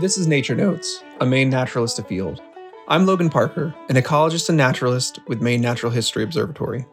This is Nature Notes, a Maine naturalist afield. I'm Logan Parker, an ecologist and naturalist with Maine Natural History Observatory.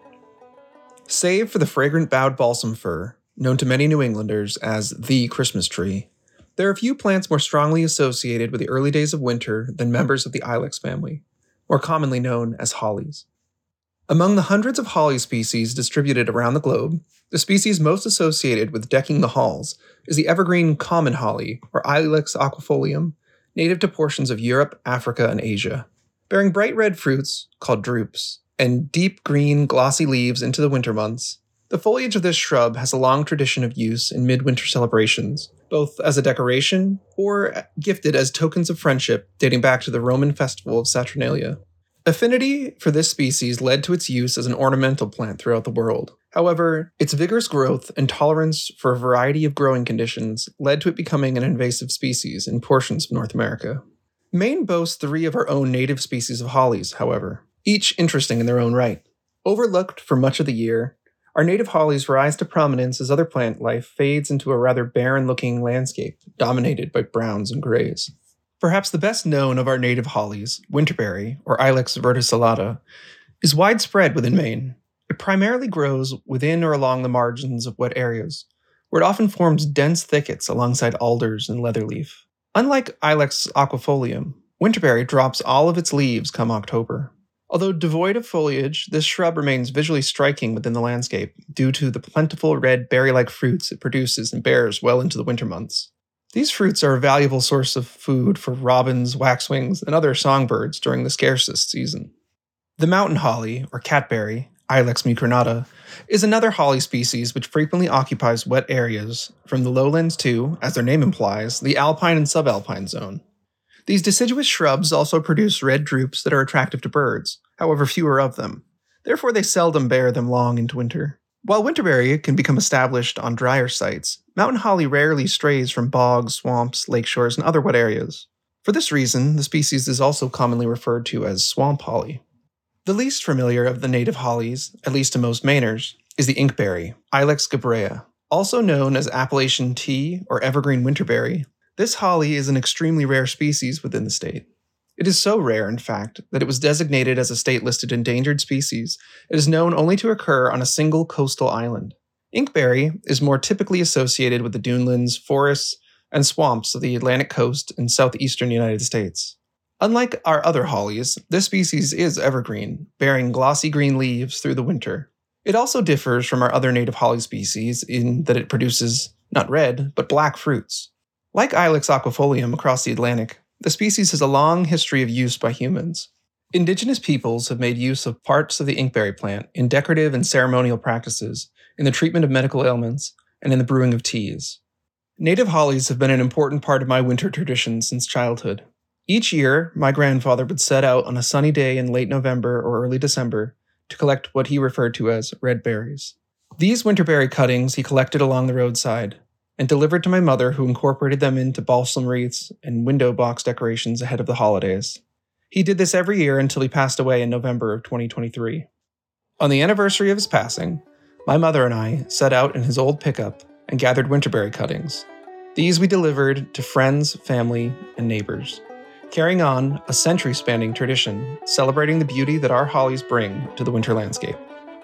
Save for the fragrant bowed balsam fir, known to many New Englanders as the Christmas tree, there are few plants more strongly associated with the early days of winter than members of the ilex family, more commonly known as hollies. Among the hundreds of holly species distributed around the globe, the species most associated with decking the halls is the evergreen common holly, or Ilex aquifolium, native to portions of Europe, Africa, and Asia. Bearing bright red fruits, called drupes, and deep green, glossy leaves into the winter months, the foliage of this shrub has a long tradition of use in midwinter celebrations, both as a decoration or gifted as tokens of friendship dating back to the Roman festival of Saturnalia. Affinity for this species led to its use as an ornamental plant throughout the world. However, its vigorous growth and tolerance for a variety of growing conditions led to it becoming an invasive species in portions of North America. Maine boasts 3 of our own native species of hollies, however, each interesting in their own right. Overlooked for much of the year, our native hollies rise to prominence as other plant life fades into a rather barren-looking landscape dominated by browns and grays. Perhaps the best known of our native hollies, winterberry, or Ilex verticillata, is widespread within Maine. It primarily grows within or along the margins of wet areas, where it often forms dense thickets alongside alders and leatherleaf. Unlike Ilex aquifolium, winterberry drops all of its leaves come October. Although devoid of foliage, this shrub remains visually striking within the landscape due to the plentiful red berry-like fruits it produces and bears well into the winter months. These fruits are a valuable source of food for robins, waxwings, and other songbirds during the scarcest season. The mountain holly, or catberry, Ilex mucronata, is another holly species which frequently occupies wet areas from the lowlands to, as their name implies, the alpine and subalpine zone. These deciduous shrubs also produce red drupes that are attractive to birds, however fewer of them. Therefore, they seldom bear them long into winter. While winterberry can become established on drier sites, mountain holly rarely strays from bogs, swamps, lakeshores, and other wet areas. For this reason, the species is also commonly referred to as swamp holly. The least familiar of the native hollies, at least to most Mainers, is the inkberry, Ilex gabrea. Also known as Appalachian tea or evergreen winterberry, this holly is an extremely rare species within the state. It is so rare, in fact, that it was designated as a state-listed endangered species. It is known only to occur on a single coastal island. Inkberry is more typically associated with the dunelands, forests, and swamps of the Atlantic coast and southeastern United States. Unlike our other hollies, this species is evergreen, bearing glossy green leaves through the winter. It also differs from our other native holly species in that it produces not red, but black fruits. Like Ilex aquifolium across the Atlantic, the species has a long history of use by humans. Indigenous peoples have made use of parts of the inkberry plant in decorative and ceremonial practices, in the treatment of medical ailments, and in the brewing of teas. Native hollies have been an important part of my winter tradition since childhood. Each year, my grandfather would set out on a sunny day in late November or early December to collect what he referred to as red berries. These winterberry cuttings he collected along the roadside and delivered to my mother, who incorporated them into balsam wreaths and window box decorations ahead of the holidays. He did this every year until he passed away in November of 2023. On the anniversary of his passing, my mother and I set out in his old pickup and gathered winterberry cuttings. These we delivered to friends, family, and neighbors, carrying on a century-spanning tradition celebrating the beauty that our hollies bring to the winter landscape.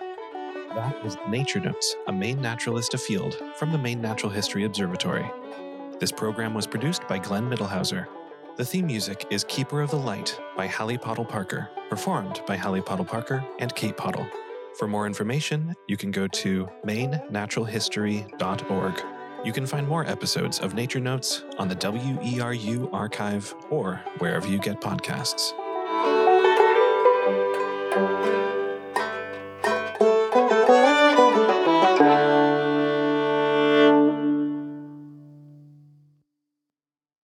That was Nature Notes, a Maine naturalist afield from the Maine Natural History Observatory. This program was produced by Glenn Middlehauser. The theme music is Keeper of the Light by Hallie Pottle Parker, performed by Hallie Pottle Parker and Kate Pottle. For more information, you can go to mainenaturalhistory.org. You can find more episodes of Nature Notes on the WERU archive or wherever you get podcasts.